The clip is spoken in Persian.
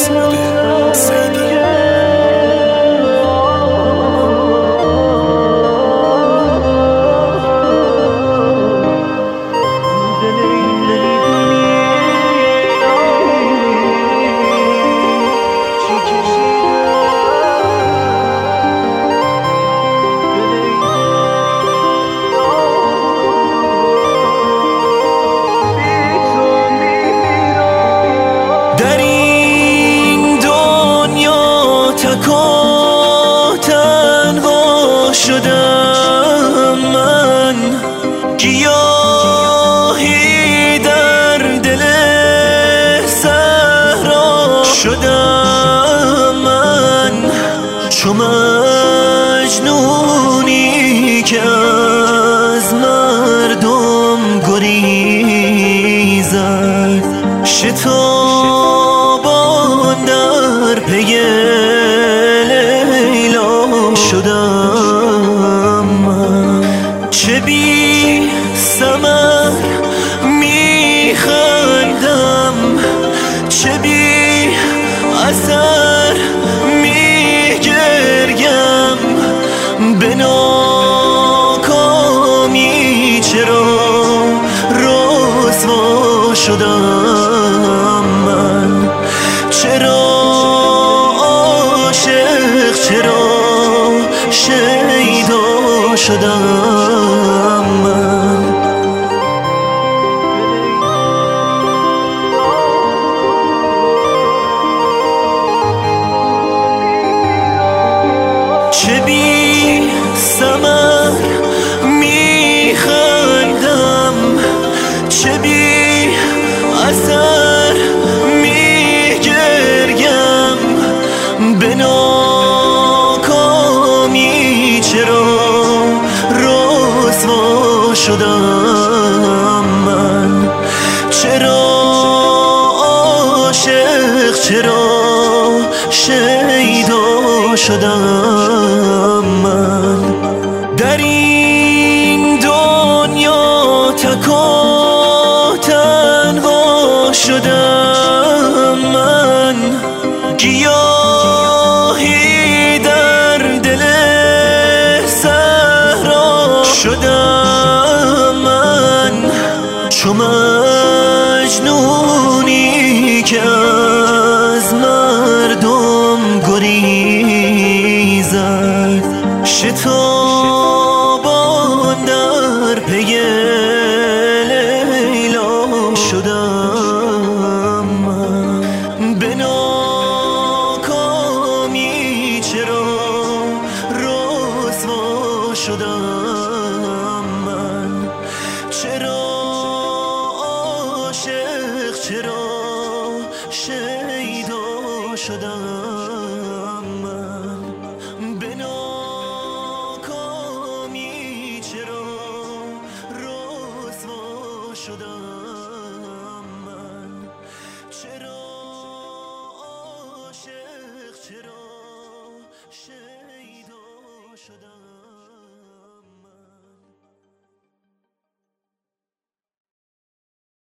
مسعود سیدی. در این دنیا تک و تنها شدم من، گیاهی در دل صحرا شدم من، چو مجنونی که از مردم گریزد، شتابان در پی لیلا شدم من. چه بی ثمر میخندم، چه بی اثر میگریم، به ناکامی چرا رسوا شدم من، چرا عاشق، چرا شیدا شدم من. چه بی ثمر میخندم، چه بی اثر میگریم، به ناکامی چرا رسوا شدم من، چرا عاشق، چرا شیدا شدم من. در این دنیا تک و تنها شدم من، گیاهی در دل صحرا شدم من، چو مجنونی که از مردم گریزد، شتابان در پی لیلا شدم من، به ناکامی چرا رسوا شدم من، چرا عاشق، چرا شیدا شدم.